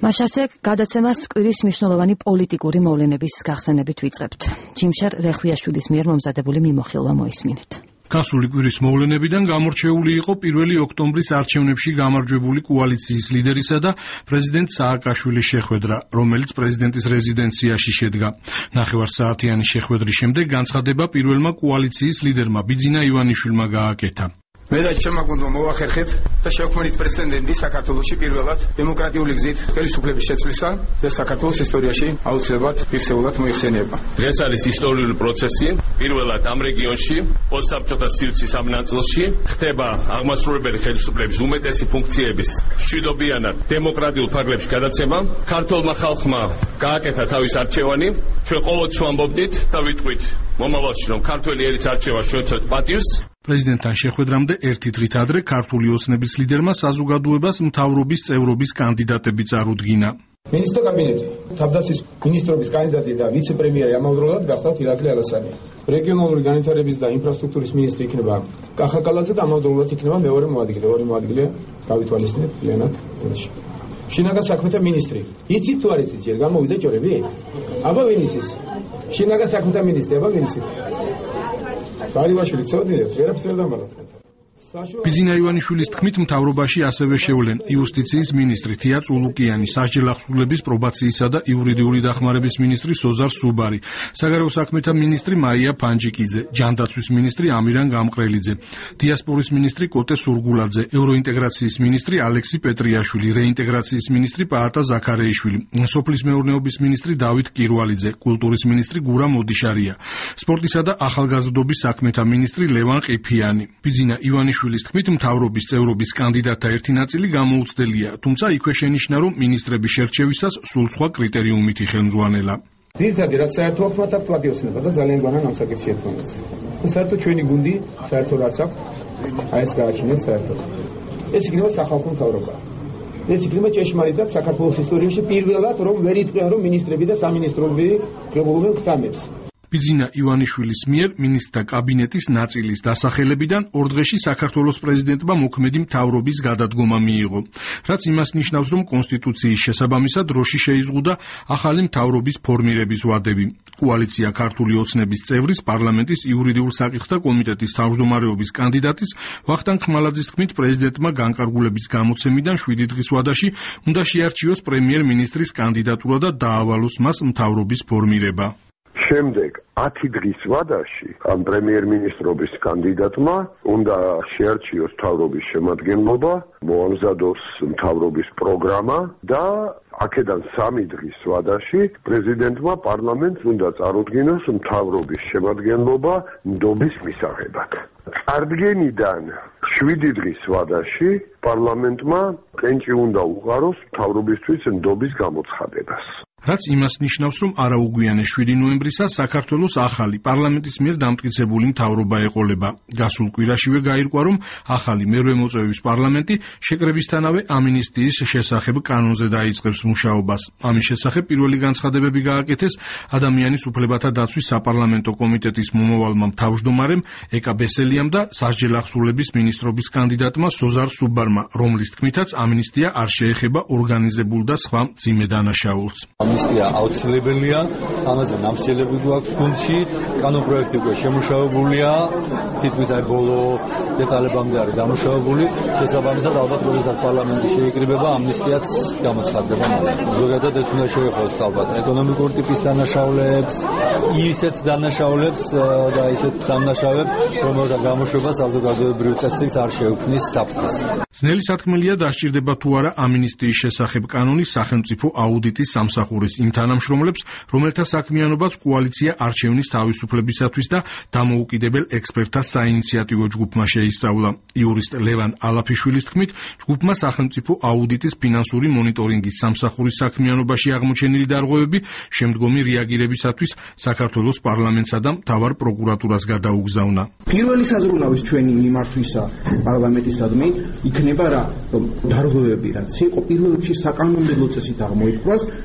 მას ასე გადაცემას კვირის მნიშვნელოვანი პოლიტიკური მოვლენების გახსენებით ვიწყებთ. ჯიმშარ რეხვიაშვილის მიერ მომზადებული მიმოხილვა მოისმინეთ. გასული კვირის მოვლენებიდან გამორჩეული იყო 1 ოქტომბრის არჩევნებში გამარჯვებული კოალიციის ლიდერისა და პრეზიდენტ სააკაშვილის შეხვედრა, რომელიც პრეზიდენტის რეზიდენციაში შედგა. ნახევარსაათიანი შეხვედრის შემდეგ განცხადება პირველმა კოალიციის ლიდერმა ბიძინა ივანიშვილმა გააკეთა. მე და ჩემმა გუნდმა მოვახერხეთ და შევქმნით პრეცედენტი საქართველოში პირველად დემოკრატიული გზით ხელისუფლების შეცვლისა და საქართველოს ისტორიაში აუცილებლად ფიქსირებულად მოიხსენიება. დღეს არის ისტორიული პროცესი. პირველად ამ რეგიონში პოსტსაბჭოთა სივრცის ამ ნაწილში ხდება აღმასრულებელი ხელისუფლების უმეტესი ფუნქციების მშვიდობიანად დემოკრატიულ ფარგლებში გადაცემა. ქართულმა ხალხმა გააკეთა თავის არჩევანი. ჩვენ ყოველთვის ვამბობდით და ვიტყვით მომავალში, რომ ქართველი ერის არჩევა შევეცოთ პატივს. პრეზიდენტთან შეხვედრამდე ერთი დღით ადრე ქართული ოცნების ლიდერმა საზოგადოებას მთავრობის წევრობის კანდიდატები წარუდგინა. მინისტრთა კაბინეტი, თავდაცვის მინისტრობის კანდიდატი და ვიცე-პრემიერი ამავდროულად გახდათ ირაკლი ალასანია. რეგიონალური განვითარების და ინფრასტრუქტურის მინისტრი იქნება კახა კალაძე და ამავდროულად იქნება მეორე მოადგილე. ორი მოადგილე გავითვალისწინეთ ძალიანად. შინაგან საქმეთა მინისტრი. იცით თუ არ იცით, ჯერ გამოვიდა ჯორები? აბა ვინ იცის? შინაგან საქმეთა მინისტრი, აბა ვინ იცით? ბარივაშვილი ცოდნიათ, ვერაფერს ვერ დამარცხეთ. ბიძინა ივანიშვილის თქმით მთავრობაში ასევე შევლენ იუსტიციის მინისტრი თია წულუკიანი, სასჯელ ახსრულების პრობაციისა და იურიდიული დახმარების მინისტრი სოზარ სუბარი, საგარეო საქმეთა მინისტრი მარია ფანჯიკიძე, ჯანდაცვის მინისტრი ამირან გამყრელიძე, დიასპორის მინისტრი კოტე სურგულაძე, ევროინტეგრაციის მინისტრი ალექსი პეტრიაშვილი, რეინტეგრაციის მინისტრი პაატა ზაქარეიშვილი, სოფლის მეურნეობის მინისტრი დავით კირვალიძე, კულტურის მინისტრი გურა მოდიშარია, სპორტისა და ახალგაზრდობის საქმეთა მინისტრი ლევან ყიფიანი. ბიძინა ივანიშვილის თქმით მთავრობის წევრობის კანდიდატთა ერთი ნაწილი გამოუცდელია, თუმცა იქვე შენიშნა, რომ მინისტრების შერჩევისას სულ სხვა კრიტერიუმით იხელმძღვანელა. ძირითადად რაც საერთო აქვს მათ პატიოსნება და ძალიან გვანან ამ საკითხში ერთმანეთს. საერთო ჩვენი გუნდი საერთო რაც აქვს, აი ეს გააჩინეთ საერთოდ. ეს იქნება სახალხო მთავრობა. ეს იქნება ჭეშმარიტად საქართველოს ისტორიაში პირველად, რომ ვერ იტყვიან, რომ მინისტრები და სამინისტროები კრებულობენ ქთამებს. ბიძინა ივანიშვილის მიერ მინისტრთა კაბინეტის ნაწილის დასახელებიდან ორ დღეში საქართველოს პრეზიდენტმა მოქმედი მთავრობის გადადგომა მიიღო, რაც იმას ნიშნავს, რომ კონსტიტუციის შესაბამისად დროში შეიზღუდა ახალი მთავრობის ფორმირების ვადები. კოალიცია ქართული ოცნების წევრის პარლამენტის იურიდიულ საკითხთა კომიტეტის თავმჯდომარეობის კანდიდატის ვახტანგ ხმალაძის თქმით, პრეზიდენტმა განკარგულების გამოცემიდან 7 დღის ვადაში უნდა შეარჩიოს პრემიერ-მინისტრის კანდიდატურა და დაავალოს მას მთავრობის ფორმირება. შემდეგ 10 დღის ვადაში ამ პრემიერ-მინისტრობის კანდიდატმა უნდა შეარჩიოს მთავრობის შემადგენლობა, მოამზადოს მთავრობის პროგრამა და აქედან 3 დღის ვადაში პრეზიდენტმა პარლამენტს უნდა წარუდგინოს მთავრობის შემადგენლობა ნდობის მისაღებად. წარდგენიდან 7 დღის ვადაში პარლამენტმა კენჭი უნდა უყაროს მთავრობისთვის ნდობის გამოცხადებას. რაც იმას ნიშნავს, რომ არაუგვიანე 7 ნოემბრისას საქართველოს ახალი პარლამენტის მიერ დამტკიცებული მთავრობა ეყოლება. გასულ კვირაშივე გაირკვა, რომ ახალი მერვე მოწვევის პარლამენტი შეკრებისთანავე ამინისტიის შესახებ კანონზე დაიწყებს მუშაობას. ამის შესახებ პირველი განცხადებები გააკეთეს ადამიანის უფლებათა დაცვის საპარლამენტო კომიტეტის მომავალმა თავმჯდომარემ ეკა ბესელიამ და სასჯელ ახსრულების მინისტრობის კანდიდატმა სოზარ სუბარმა, რომლის თქმითაც ამინისტია არ შეეხება ორგანიზებულ და სხვა მძიმე დანაშაულს. ამნისტია აუცილებელია, ამაზე ნამსჯელები გვაქვს გუნდში, კანონპროექტი უკვე შემუშავებულია, თითქმის აი ბოლო დეტალებამდე არის დამუშავებული, შესაბამისად ალბათ როდესაც პარლამენტი შეიკრიბება, ამნისტიაც გამოცხადდება. ზოგადად ეს უნდა შეეხოს ალბათ ეკონომიკურ ტიპის დანაშაულებს, ისეთ დანაშაულებს და ისეთ დანაშაულებს, რომელთა გამოშვება საზოგადოებრივ წესრიგს არ შეუქმნის საფრთხეს. ძნელი სათქმელია დასჭირდება თუ არა ამინისტიის შესახებ კანონის სახელმწიფო აუდიტის სამსახურის იმ თანამშრომლებს, რომელთა საქმიანობაც კოალიცია არჩევნის თავისუფლებისათვის და დამოუკიდებელ ექსპერტთა საინიციატივო ჯგუფმა შეისწავლა. იურისტ ლევან ალაფიშვილის თქმით, ჯგუფმა სახელმწიფო აუდიტის ფინანსური მონიტორინგის სამსახურის საქმიანობაში აღმოჩენილი დარღვევები შემდგომი რეაგირებისათვის საქართველოს პარლამენტსა და მთავარ პროკურატურას გადაუგზავნა. პირველი საზრუნავის ჩვენი მიმართვისა პარლამენტისადმი იქნება რა, რომ დარღვევები რაც იყო პირველ რიგში საკანონმდებლო წესით აღმოიფხვრას, რა თქმა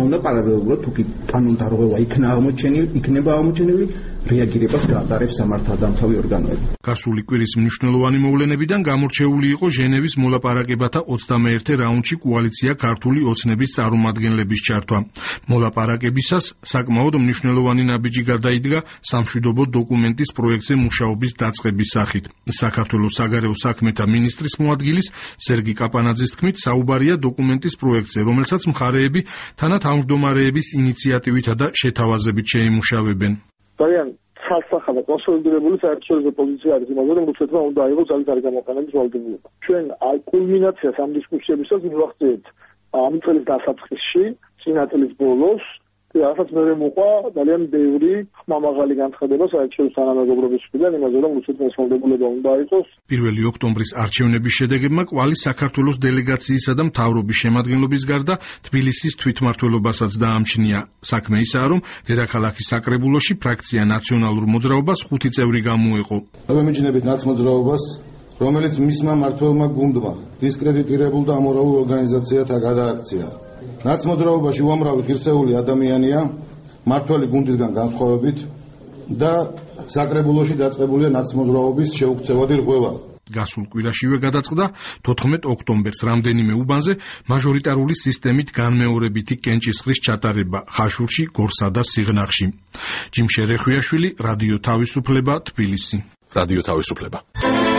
უნდა პარალელურად თუ კი კანონდარღვევა იქნება აღმოჩენილი, რეაგირებას გაატარებს სამართალდამცავი ორგანოები. გასული კვირის მნიშვნელოვანი მოვლენებიდან გამორჩეული იყო ჟენევის მოლაპარაკებათა 21 რაუნდში კოალიცია ქართული ოცნების წარმომადგენლების ჩართვა. მოლაპარაკებისას საკმაოდ მნიშვნელოვანი ნაბიჯი გადაიდგა სამშვიდობო დოკუმენტის პროექტზე მუშაობის დაწყების სახით. საქართველოს საგარეო საქმეთა მინისტრის მოადგილის სერგი კაპანაძის თქმით, საუბარია დოკუმენტის პროექტზე, რომელსაც მხარეები თანათავმჯდომარეების ინიციატივითა და შეთავაზებით შეიმუშავებენ. ძალიან ცალსახა და კონსოლიდირებული საერთაშორისო პოზიცია არის იმაზე, რომ რუსეთმა უნდა აიღოს ძალის გამოყენების ვალდებულება. ჩვენ კულმინაციას ამ დისკუსიებისას მივახციეთ ამ წლის დასაწყისში, წინა წლის ბოლოს, რასაც მე მოყვა ძალიან ბევრი ხმამაღალი განცხადება საერთაშორისო თანამეგობრობის მხრიდან იმაზე, რომ რუსეთმა ეს ვალდებულება უნდა აიღოს. 1 ოქტომბრის არჩევნების შედეგებმა კვალი საქართველოს დელეგაციისა და მთავრობის შემადგენლობის გარდა თბილისის თვითმმართველობასაც დაამჩნია. საქმე ისაა, რომ დედაქალაქის საკრებულოში ფრაქცია ნაციონალურ მოძრაობას 5 წევრი გამოეყო. მემიჯნებით ნაცმოძრაობას, რომელიც მისმა მმართველმა გუნდმა დისკრედიტირებულ და ამორალურ ორგანიზაციათა გადააქცია. ნაცმოძრაობაში უამრავი ღირსეული ადამიანია, მმართველი გუნდისგან განსხვავებით და საკრებულოში დაწყებულია ნაცმოძრაობის შეუქცევადი რღვევა. გასულ კვირაშივე გადაწყდა 14 ოქტომბერს რამდენიმე უბანზე მაჟორიტარული სისტემით განმეორებითი კენჭისყრის ჩატარება ხაშურში, გორსა და სიღნაღში. ჯიმშე რეხვიაშვილი, რადიო თავისუფლება, თბილისი. რადიო თავისუფლება.